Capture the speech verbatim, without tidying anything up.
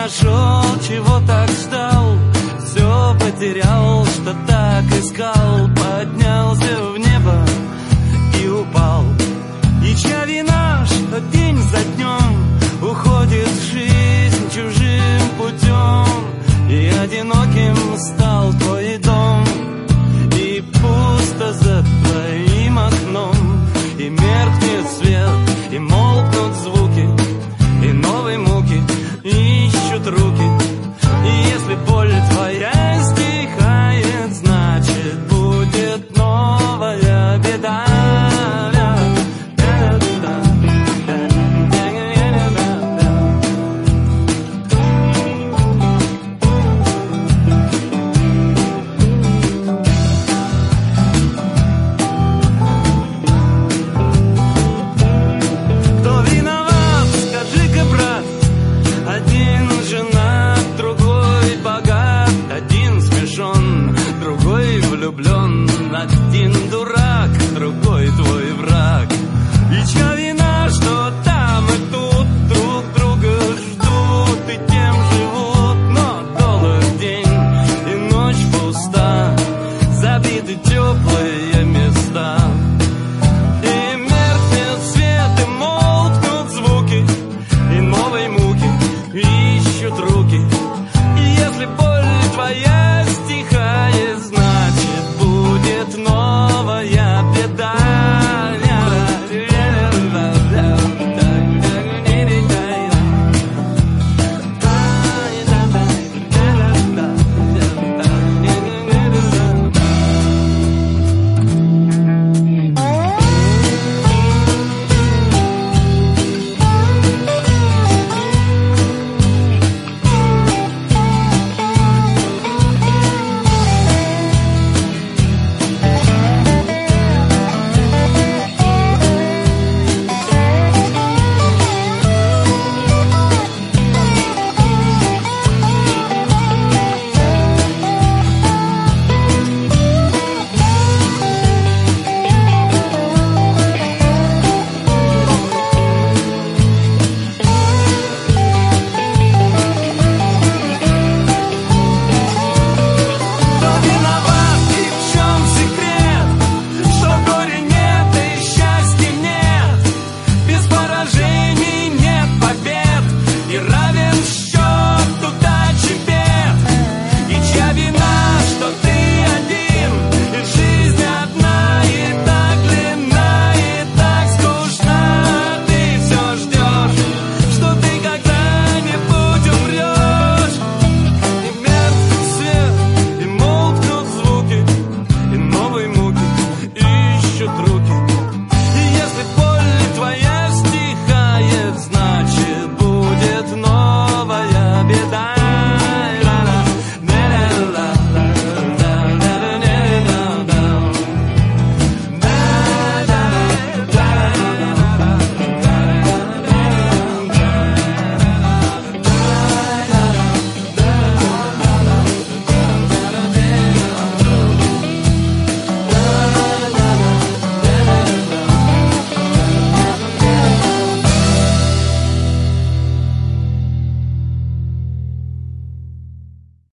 нашел, чего так ждал, все потерял, что так искал, поднялся в небо и упал. И чья вина, что день за днем уходит жизнь чужим путем, и одиноким стал твой дом, и пусто за твоим окном, и меркнет свет, и молкнут звуки, и новые муки ищут руки. И если боль твоя стихает, значит будет новая беда. Один дурак.